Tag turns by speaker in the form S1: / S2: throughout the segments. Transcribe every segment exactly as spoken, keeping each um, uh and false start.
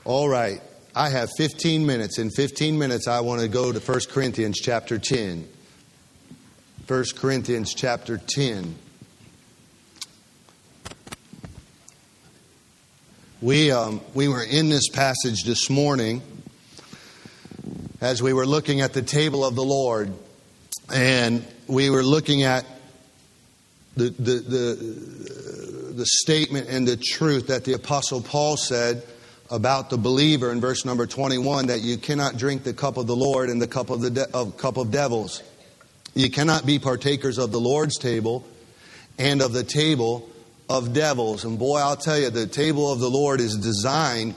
S1: All right. I have fifteen minutes. In fifteen minutes, I want to go to First Corinthians chapter ten. First Corinthians chapter ten. We um, we were in this passage this morning as we were looking at the table of the Lord, and we were looking at the the the, the statement and the truth that the Apostle Paul said about the believer in verse number twenty-one, that you cannot drink the cup of the Lord and the cup of the de- of cup of devils. You cannot be partakers of the Lord's table and of the table of devils. And boy, I'll tell you, the table of the Lord is designed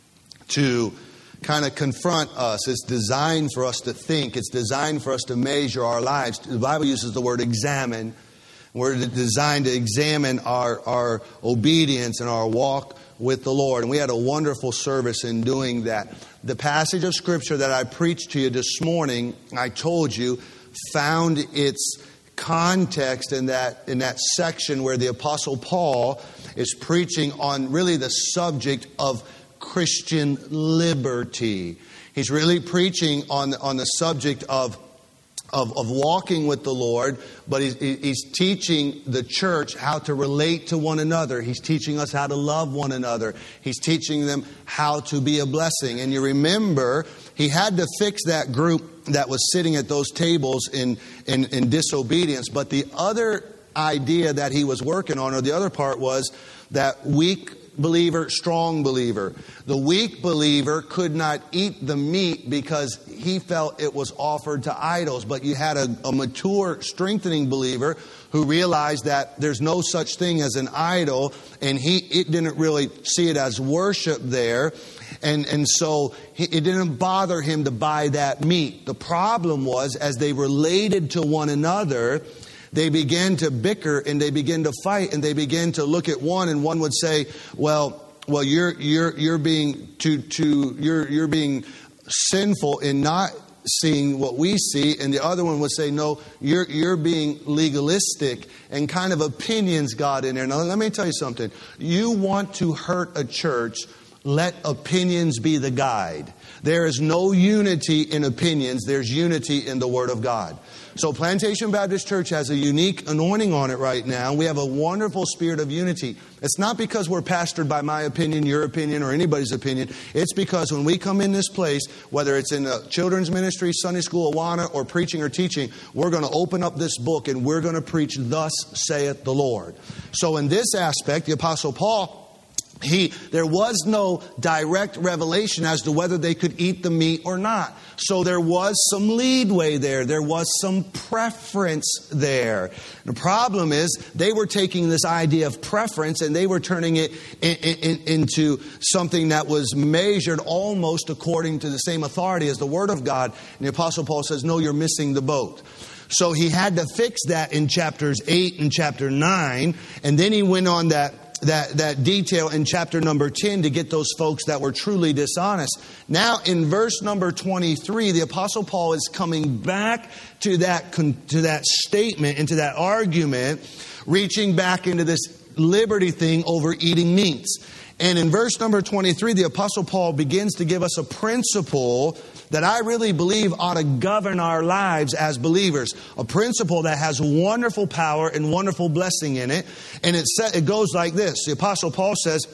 S1: to kind of confront us. It's designed for us to think. It's designed for us to measure our lives. The Bible uses the word examine. We're designed to examine our, our obedience and our walk with the Lord. And we had a wonderful service in doing that. The passage of Scripture that I preached to you this morning, I told you, found its context in that in that section where the Apostle Paul is preaching on really the subject of Christian liberty. He's really preaching on, on the subject of Of, of walking with the Lord, but he's, he's teaching the church how to relate to one another. He's teaching us how to love one another. He's teaching them how to be a blessing. And you remember, he had to fix that group that was sitting at those tables in, in, in disobedience. But the other idea that he was working on, or the other part, was that weak believer, strong believer. The weak believer could not eat the meat because he felt it was offered to idols. But you had a, a mature, strengthening believer who realized that there's no such thing as an idol, and he it didn't really see it as worship there. And, and so he, it didn't bother him to buy that meat. The problem was, as they related to one another, they began to bicker and they began to fight, and they began to look at one, and one would say, "Well, well, you're you're you're being too too you're you're being sinful in not seeing what we see," and the other one would say, "No, you're you're being legalistic," and kind of opinions got in there. Now, let me tell you something. You want to hurt a church, let opinions be the guide. There is no unity in opinions. There's unity in the Word of God. So Plantation Baptist Church has a unique anointing on it right now. We have a wonderful spirit of unity. It's not because we're pastored by my opinion, your opinion, or anybody's opinion. It's because when we come in this place, whether it's in a children's ministry, Sunday school, Awana, or preaching or teaching, we're going to open up this book and we're going to preach, "Thus saith the Lord." So in this aspect, the Apostle Paul, He, there was no direct revelation as to whether they could eat the meat or not. So there was some leadway there. There was some preference there. The problem is they were taking this idea of preference and they were turning it in, in, into something that was measured almost according to the same authority as the Word of God. And the Apostle Paul says, "No, you're missing the boat." So he had to fix that in chapters eight and chapter nine. And then he went on that That, that detail in chapter number ten to get those folks that were truly dishonest. Now in verse number twenty-three, the Apostle Paul is coming back to that, to that statement, into that argument, reaching back into this liberty thing over eating meats. And in verse number twenty-three, the Apostle Paul begins to give us a principle that I really believe ought to govern our lives as believers. A principle that has wonderful power and wonderful blessing in it. And it, sa- it goes like this. The Apostle Paul says,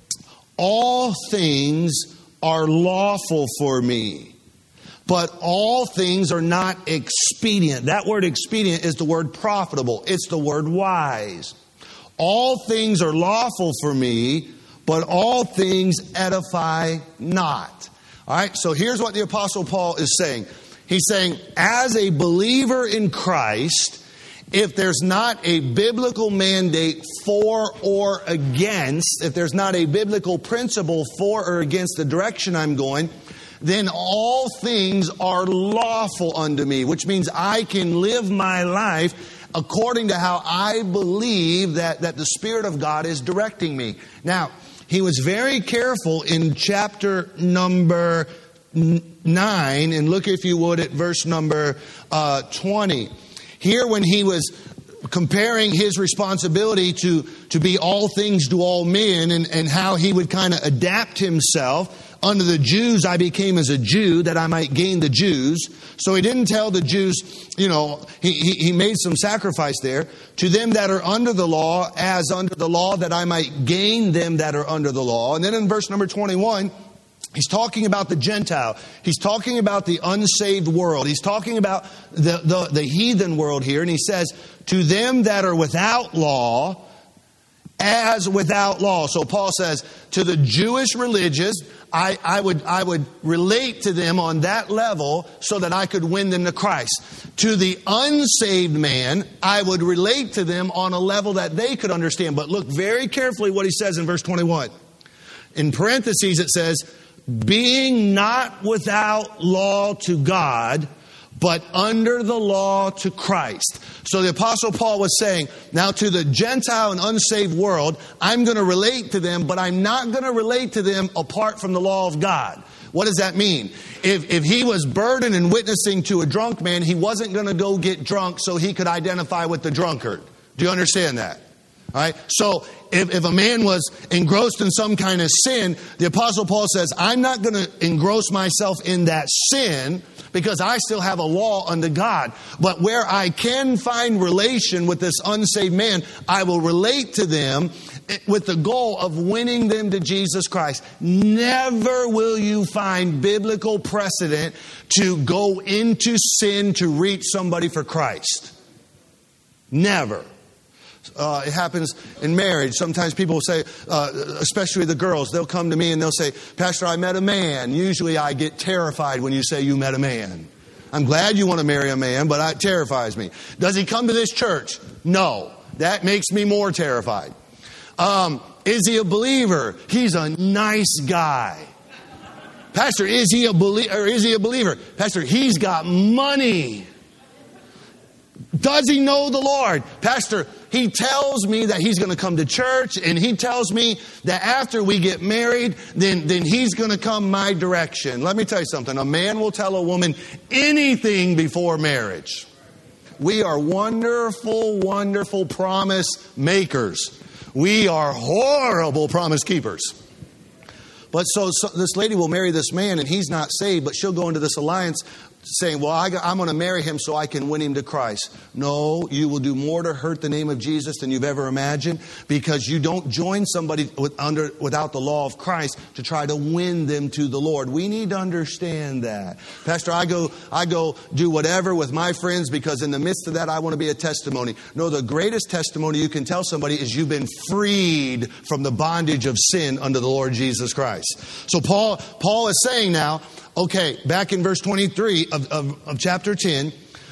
S1: "All things are lawful for me, but all things are not expedient." That word expedient is the word profitable. It's the word wise. All things are lawful for me, but all things edify not. All right, so here's what the Apostle Paul is saying. He's saying, as a believer in Christ, if there's not a biblical mandate for or against, if there's not a biblical principle for or against the direction I'm going, then all things are lawful unto me, which means I can live my life according to how I believe that, that the Spirit of God is directing me. Now, he was very careful in chapter number nine, and look if you would at verse number uh, twenty. Here when he was comparing his responsibility to, to be all things to all men, and, and how he would kind of adapt himself Under the Jews I became as a Jew, that I might gain the Jews. So he didn't tell the Jews, you know, he, he, he made some sacrifice there. To them that are under the law, as under the law, that I might gain them that are under the law. And then in verse number twenty-one, he's talking about the Gentile. He's talking about the unsaved world. He's talking about the, the, the heathen world here. And he says, to them that are without law, as without law. So Paul says, to the Jewish religious, I, I would I would relate to them on that level so that I could win them to Christ. To the unsaved man, I would relate to them on a level that they could understand. But look very carefully what he says in verse twenty-one. In parentheses it says, being not without law to God, but under the law to Christ. So the Apostle Paul was saying, now to the Gentile and unsaved world, I'm going to relate to them, but I'm not going to relate to them apart from the law of God. What does that mean? If, if he was burdened and witnessing to a drunk man, he wasn't going to go get drunk so he could identify with the drunkard. Do you understand that? All right. So if, if a man was engrossed in some kind of sin, the Apostle Paul says, I'm not going to engross myself in that sin because I still have a law unto God. But where I can find relation with this unsaved man, I will relate to them with the goal of winning them to Jesus Christ. Never will you find biblical precedent to go into sin to reach somebody for Christ. Never. Uh, it happens in marriage. Sometimes people will say, uh, especially the girls, they'll come to me and they'll say, Pastor, I met a man. Usually I get terrified when you say you met a man. I'm glad you want to marry a man, but it terrifies me. Does he come to this church? No. That makes me more terrified. Um, is he a believer? He's a nice guy. Pastor, is he a believer? Or is he a believer? Pastor, he's got money. Does he know the Lord? Pastor, he tells me that he's going to come to church, and he tells me that after we get married, then, then he's going to come my direction. Let me tell you something. A man will tell a woman anything before marriage. We are wonderful, wonderful promise makers. We are horrible promise keepers. But so, so this lady will marry this man, and he's not saved, but she'll go into this alliance saying, well, I, I'm going to marry him so I can win him to Christ. No, you will do more to hurt the name of Jesus than you've ever imagined, because you don't join somebody with, under, without the law of Christ to try to win them to the Lord. We need to understand that. Pastor, I go, I go do whatever with my friends because in the midst of that, I want to be a testimony. No, the greatest testimony you can tell somebody is you've been freed from the bondage of sin under the Lord Jesus Christ. So Paul, Paul is saying now, okay, back in verse twenty-three of, of, of chapter ten,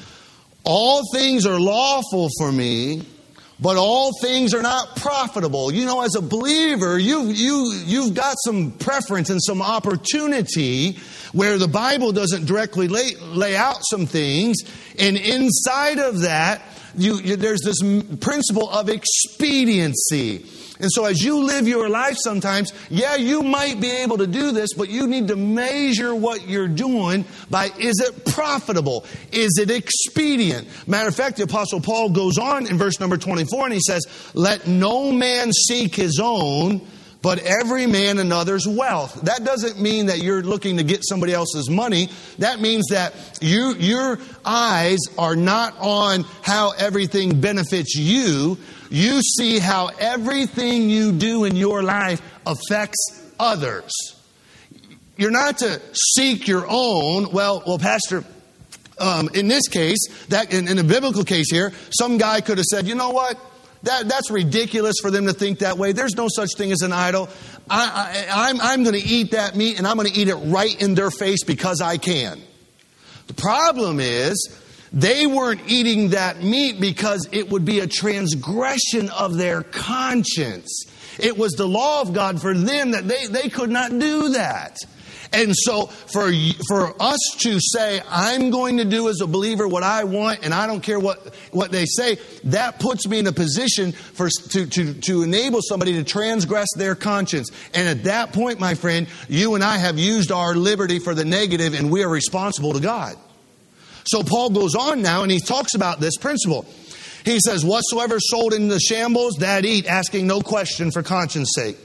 S1: all things are lawful for me, but all things are not profitable. You know, as a believer, you, you, you've got some preference and some opportunity where the Bible doesn't directly lay, lay out some things. And inside of that, you, you, there's this principle of expediency. And so as you live your life sometimes, yeah, you might be able to do this, but you need to measure what you're doing by, is it profitable? Is it expedient? Matter of fact, the Apostle Paul goes on in verse number twenty-four and he says, let no man seek his own, but every man another's wealth. That doesn't mean that you're looking to get somebody else's money. That means that you, your eyes are not on how everything benefits you. You see how everything you do in your life affects others. You're not to seek your own. Well, well, Pastor, um, in this case, that in, in a biblical case here, some guy could have said, you know what? That, that's ridiculous for them to think that way. There's no such thing as an idol. I, I, I'm, I'm going to eat that meat, and I'm going to eat it right in their face because I can. The problem is, they weren't eating that meat because it would be a transgression of their conscience. It was the law of God for them that they, they could not do that. And so for, for us to say, I'm going to do as a believer what I want and I don't care what, what they say, that puts me in a position for to, to, to enable somebody to transgress their conscience. And at that point, my friend, you and I have used our liberty for the negative and we are responsible to God. So Paul goes on now and he talks about this principle. He says, whatsoever sold in the shambles, that eat, asking no question for conscience sake.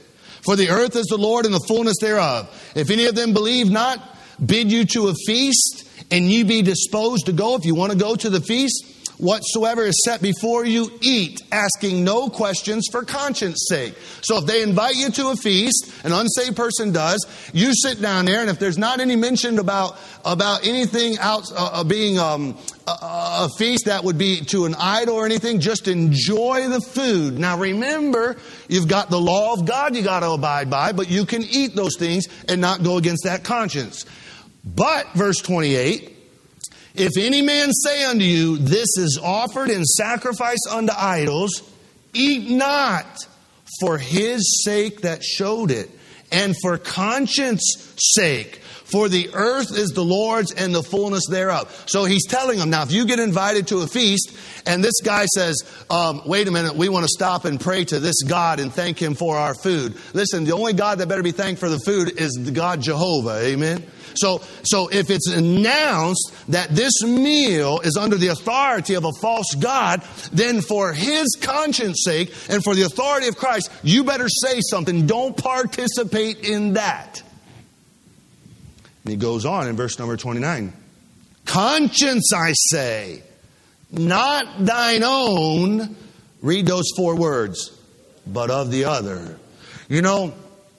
S1: For the earth is the Lord and the fullness thereof. If any of them believe not, bid you to a feast, and ye be disposed to go. If you want to go to the feast, whatsoever is set before you, eat, asking no questions for conscience sake. So if they invite you to a feast, an unsaved person does, you sit down there, and if there's not any mentioned about about anything out uh, being um, a, a feast that would be to an idol or anything, just enjoy the food. Now remember, you've got the law of God you got to abide by, but you can eat those things and not go against that conscience. But, verse twenty-eight, if any man say unto you, this is offered in sacrifice unto idols, eat not for his sake that showed it, and for conscience sake. For the earth is the Lord's and the fullness thereof. So he's telling them, now if you get invited to a feast and this guy says, um, wait a minute, we want to stop and pray to this God and thank him for our food. Listen, the only God that better be thanked for the food is the God Jehovah. Amen. So, so if it's announced that this meal is under the authority of a false god, then for his conscience sake and for the authority of Christ, you better say something. Don't participate in that. And he goes on in verse number twenty-nine. Conscience, I say, not thine own. Read those four words. But of the other. You know,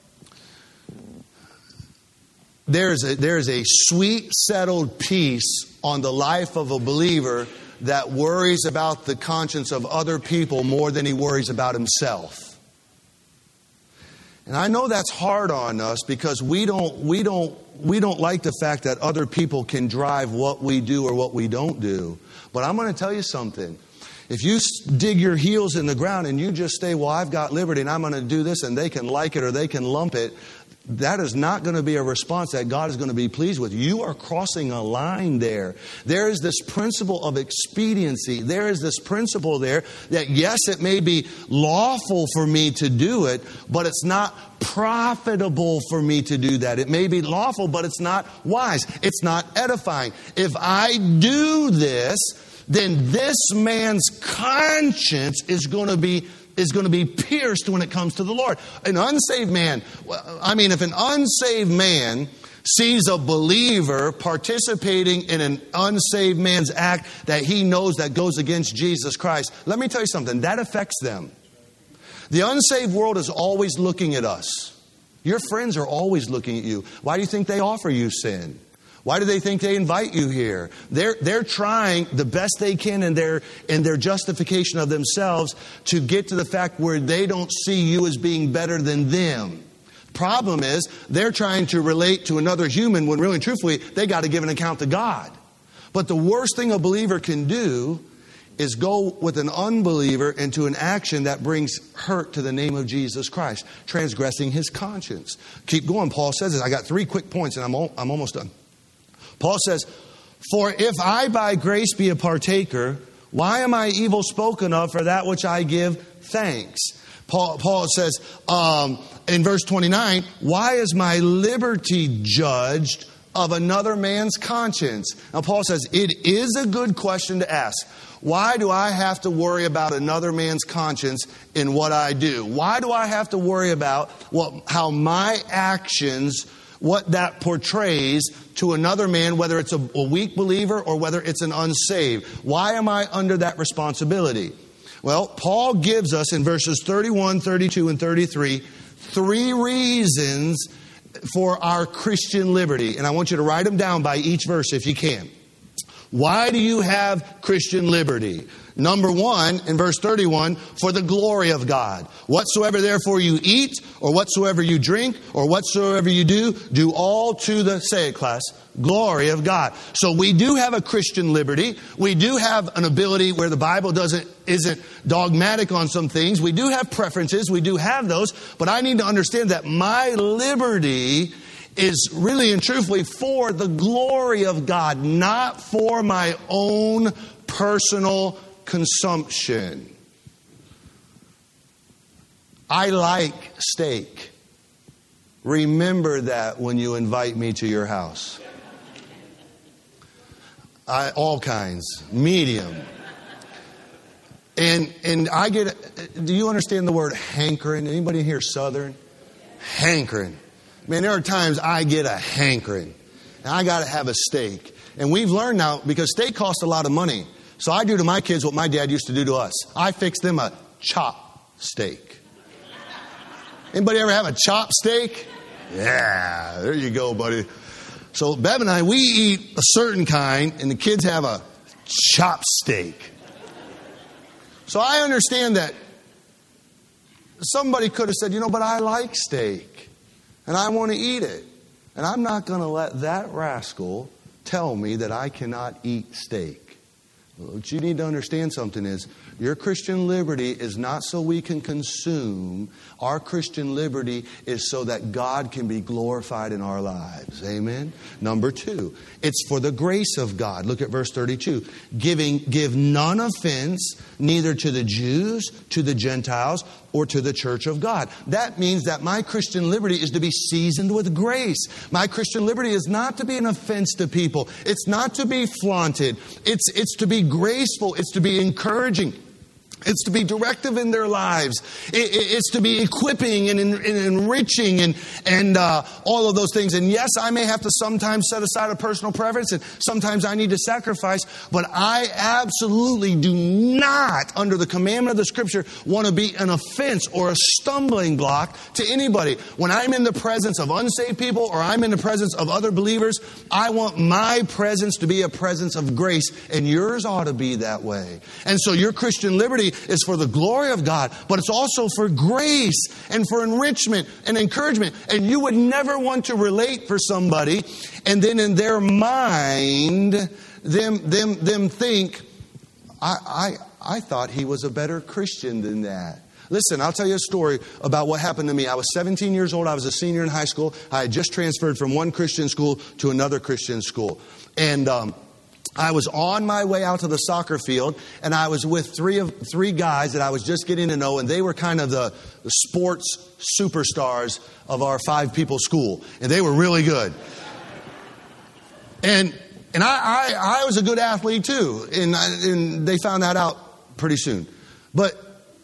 S1: there's a, there's a sweet, settled peace on the life of a believer that worries about the conscience of other people more than he worries about himself. And I know that's hard on us because we don't we don't we don't like the fact that other people can drive what we do or what we don't do. But I'm going to tell you something. If you dig your heels in the ground and you just say, well, I've got liberty and I'm going to do this, and they can like it or they can lump it, that is not going to be a response that God is going to be pleased with. You are crossing a line there. There is this principle of expediency. There is this principle there that, yes, it may be lawful for me to do it, but it's not profitable for me to do that. It may be lawful, but it's not wise. It's not edifying. If I do this, then this man's conscience is going to be is going to be pierced when it comes to the Lord. An unsaved man, I mean, if an unsaved man sees a believer participating in an unsaved man's act that he knows that goes against Jesus Christ, let me tell you something, that affects them. The unsaved world is always looking at us. Your friends are always looking at you. Why do you think they offer you sin? Why do they think they invite you here? They're, they're trying the best they can in their, in their justification of themselves to get to the fact where they don't see you as being better than them. Problem is, they're trying to relate to another human when really and truthfully, they got to give an account to God. But the worst thing a believer can do is go with an unbeliever into an action that brings hurt to the name of Jesus Christ, transgressing his conscience. Keep going. Paul says this. I got three quick points and I'm, al- I'm almost done. Paul says, for if I by grace be a partaker, why am I evil spoken of for that which I give thanks? Paul, Paul says um, in verse twenty-nine, why is my liberty judged of another man's conscience? Now Paul says, it is a good question to ask. Why do I have to worry about another man's conscience in what I do? Why do I have to worry about what, how my actions, what that portrays to another man, whether it's a, a weak believer or whether it's an unsaved? Why am I under that responsibility? Well, Paul gives us in verses thirty-one, thirty-two, and thirty-three, three reasons for our Christian liberty. And I want you to write them down by each verse if you can. Why do you have Christian liberty? Number one, in verse thirty-one, for the glory of God. Whatsoever therefore you eat, or whatsoever you drink, or whatsoever you do, do all to the, say it class, glory of God. So we do have a Christian liberty. We do have an ability where the Bible doesn't isn't dogmatic on some things. We do have preferences. We do have those. But I need to understand that my liberty is really and truthfully for the glory of God, not for my own personal consumption. I like steak. Remember that when you invite me to your house. I, all kinds, medium. And and I get, do you understand the word hankering? Anybody here Southern? hankering. Man, there are times I get a hankering. And I got to have a steak. And we've learned now, because steak costs a lot of money. So I do to my kids what my dad used to do to us. I fix them a chop steak. Anybody ever have a chop steak? Yeah, there you go, buddy. So Bev and I, we eat a certain kind, and the kids have a chop steak. So I understand that somebody could have said, you know, but I like steak, and I want to eat it. And I'm not going to let that rascal tell me that I cannot eat steak. What you need to understand something is, your Christian liberty is not so we can consume. Our Christian liberty is so that God can be glorified in our lives. Amen? Number two, it's for the grace of God. Look at verse thirty-two. Giving, give none offense, neither to the Jews, to the Gentiles, or to the church of God. That means that my Christian liberty is to be seasoned with grace. My Christian liberty is not to be an offense to people. It's not to be flaunted. It's, it's to be graceful. It's to be encouraging. It's to be directive in their lives. It, it, it's to be equipping and, en, and enriching and, and uh, all of those things. And yes, I may have to sometimes set aside a personal preference, and sometimes I need to sacrifice. But I absolutely do not, under the commandment of the Scripture, want to be an offense or a stumbling block to anybody. When I'm in the presence of unsaved people or I'm in the presence of other believers, I want my presence to be a presence of grace. And yours ought to be that way. And so your Christian liberty is for the glory of God, but it's also for grace and for enrichment and encouragement. And you would never want to relate for somebody and then in their mind them them them think, I I, I thought he was a better Christian than that. Listen, I'll tell you a story about what happened to me. I was seventeen years old. I was a senior in high school. I had just transferred from one Christian school to another Christian school. And um I was on my way out to the soccer field, and I was with three of three guys that I was just getting to know, and they were kind of the, the sports superstars of our five people school, and they were really good. And and I I, I was a good athlete too, and I, and they found that out pretty soon. But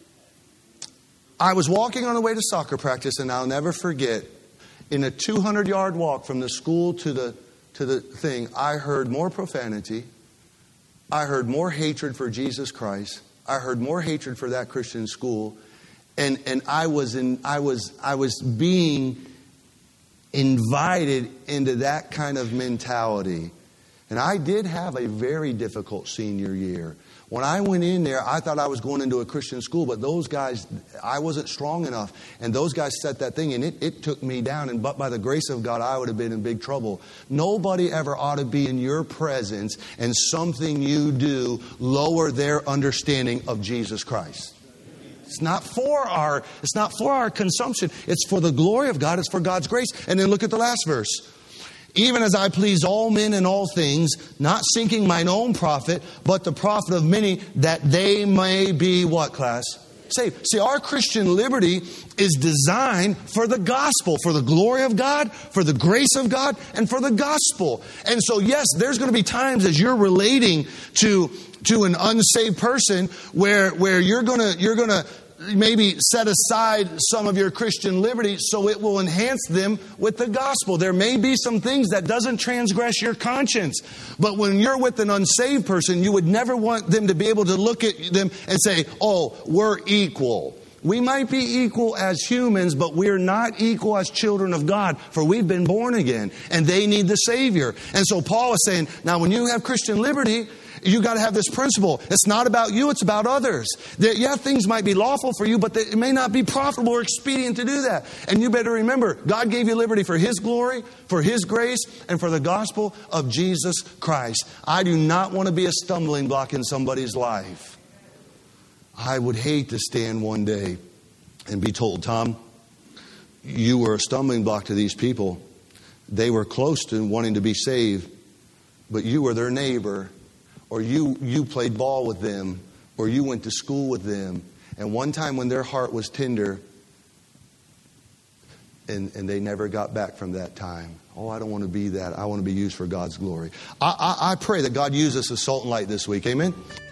S1: I was walking on the way to soccer practice, and I'll never forget, in a two hundred yard walk from the school to the to the thing, I heard more profanity. I heard more hatred for Jesus Christ. I heard more hatred for that Christian school. And and I was in I was I was being invited into that kind of mentality. And I did have a very difficult senior year. When I went in there, I thought I was going into a Christian school, but those guys, I wasn't strong enough. And those guys set that thing, and it, it took me down. And but by the grace of God, I would have been in big trouble. Nobody ever ought to be in your presence and something you do lower their understanding of Jesus Christ. It's not for our, it's not for our consumption. It's for the glory of God. It's for God's grace. And then look at the last verse. Even as I please all men in all things, not seeking mine own profit, but the profit of many, that they may be what, class? Saved. See, our Christian liberty is designed for the gospel, for the glory of God, for the grace of God, and for the gospel. And so, yes, there's going to be times as you're relating to to an unsaved person where where you're going to you're going to maybe set aside some of your Christian liberty so it will enhance them with the gospel. There may be some things that doesn't transgress your conscience. But when you're with an unsaved person, you would never want them to be able to look at them and say, oh, we're equal. We might be equal as humans, but we're not equal as children of God, for we've been born again, and they need the Savior. And so Paul is saying, now when you have Christian liberty, you got to have this principle. It's not about you, it's about others. That, yeah, things might be lawful for you, but it may not be profitable or expedient to do that. And you better remember, God gave you liberty for His glory, for His grace, and for the gospel of Jesus Christ. I do not want to be a stumbling block in somebody's life. I would hate to stand one day and be told, Tom, you were a stumbling block to these people. They were close to wanting to be saved, but you were their neighbor. Or you, you played ball with them, or you went to school with them. And one time when their heart was tender, and, and they never got back from that time. Oh, I don't want to be that. I want to be used for God's glory. I, I, I pray that God uses us as salt and light this week. Amen?